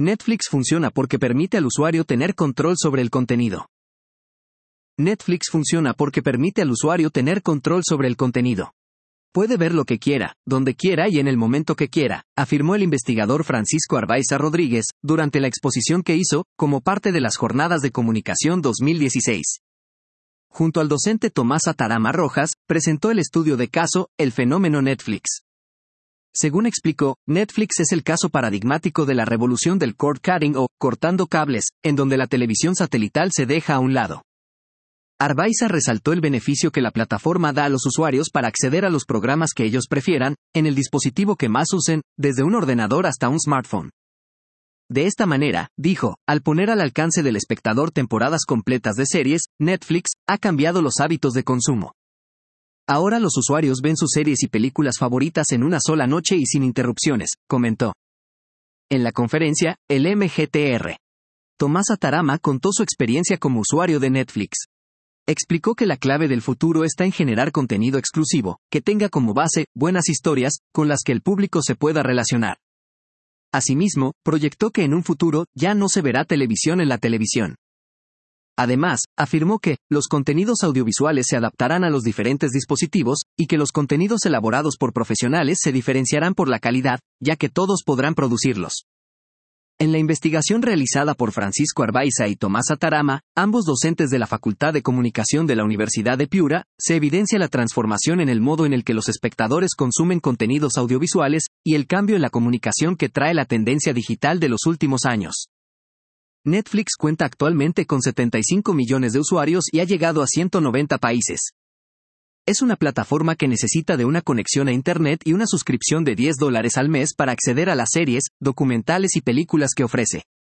Netflix funciona porque permite al usuario tener control sobre el contenido. Netflix funciona porque permite al usuario tener control sobre el contenido. Puede ver lo que quiera, donde quiera y en el momento que quiera, afirmó el investigador Francisco Arbaiza Rodríguez, durante la exposición que hizo, como parte de las Jornadas de Comunicación 2016. Junto al docente Tomás Atarama Rojas, presentó el estudio de caso, El fenómeno Netflix. Según explicó, Netflix es el caso paradigmático de la revolución del cord cutting o cortando cables, en donde la televisión satelital se deja a un lado. Arbaiza resaltó el beneficio que la plataforma da a los usuarios para acceder a los programas que ellos prefieran, en el dispositivo que más usen, desde un ordenador hasta un smartphone. De esta manera, dijo, al poner al alcance del espectador temporadas completas de series, Netflix ha cambiado los hábitos de consumo. Ahora los usuarios ven sus series y películas favoritas en una sola noche y sin interrupciones, comentó. En la conferencia, el MGTR. Tomás Atarama contó su experiencia como usuario de Netflix. Explicó que la clave del futuro está en generar contenido exclusivo, que tenga como base buenas historias, con las que el público se pueda relacionar. Asimismo, proyectó que en un futuro ya no se verá televisión en la televisión. Además, afirmó que los contenidos audiovisuales se adaptarán a los diferentes dispositivos, y que los contenidos elaborados por profesionales se diferenciarán por la calidad, ya que todos podrán producirlos. En la investigación realizada por Francisco Arbaiza y Tomás Atarama, ambos docentes de la Facultad de Comunicación de la Universidad de Piura, se evidencia la transformación en el modo en el que los espectadores consumen contenidos audiovisuales, y el cambio en la comunicación que trae la tendencia digital de los últimos años. Netflix cuenta actualmente con 75 millones de usuarios y ha llegado a 190 países. Es una plataforma que necesita de una conexión a Internet y una suscripción de $10 al mes para acceder a las series, documentales y películas que ofrece.